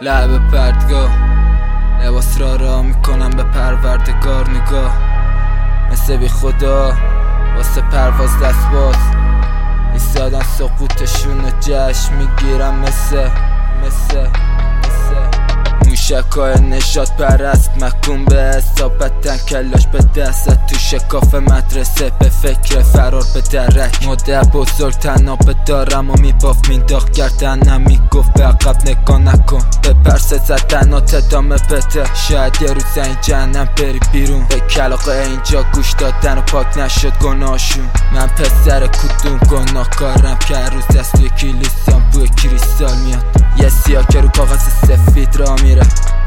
لعب پردگاه لباس را میکنم به پروردگار نگاه مثل بی خدا واسه پرواز دست باز ایستادن سقوطشون جشن میگیرم مثل موشکای نشاط پرست محکوم به حسابتن کلاش به دست تو شکاف مدرسه به فکر فرار به درک مادر بزرگ تنابه دارم و میباف مینداخت گردنم میگفت به عقب نگاه نکن به پرسه زدنات ادامه بده شاید یه روز این جهنم بری بیرون به کلاقه اینجا گوش دادن و پاک نشد گناهشون من پسر کدوم گناهکارم که هر روز دست توی کلیسام بوی کریستال میاد یه سیاه که رو کاغذ سفید را میره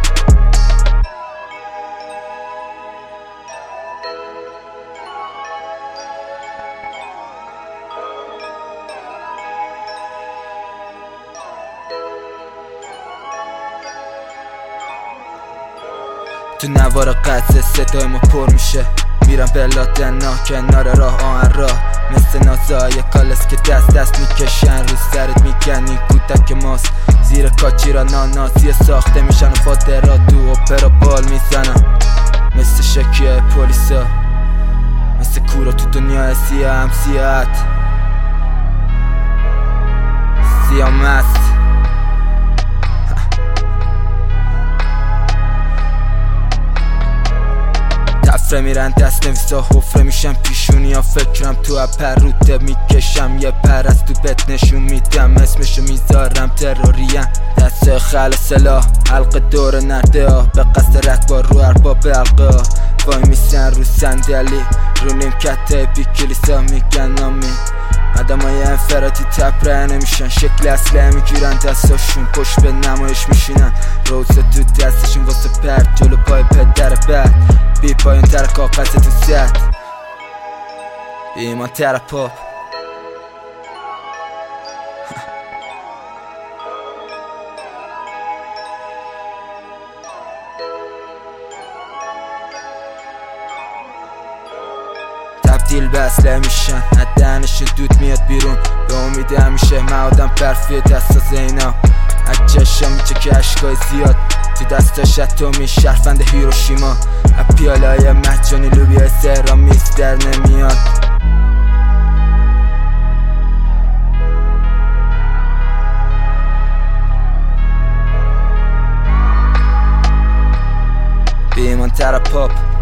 تو نوار قطع صدای ما پر میشه میرم به لادنا کنار راه آهن راه مثل نازای کالس که دست میکشن رو سرت میگن این کودک ماست زیر کاچی را ناناسی ساخته میشن و فادرها دو اپرا بال میزنن مثل شکیه پولیسا مثل کورا تو دنیا سیاه هم سیاحت سیاه مست تفره میرن دست نویسا حفره میشن پیشونی ها فکرم تو اپروته میکشم یه پر از تو بت نشون میدم اسمشو میذارم تروریم دست خل سلاح حلقه دور نرده ها به قصد رکبار رو ارباب حلقه ها وای میسن رو صندلی رو نیمکته بی کلیسا میگن نامی آدم های انفراتی تپره نمیشن شکل اصله میگیرن دستاشون پشت به نمایش میشینن روزه تو دستشون واسه پرد جلو پای پدر بعد بی پایان تر کاغذ تو زد بی ایمان تر پاپ تبدیل به اصله میشن دهنشون دود میاد بیرون به امید همیشه من آدم برفی دستا زینا از چشم میچه که عشقای زیاد تو دستاش اتمی شرفند هیروشیما از پیاله های مجانی لوبی سهران میز در نمیاد بی ایمان تر پاپ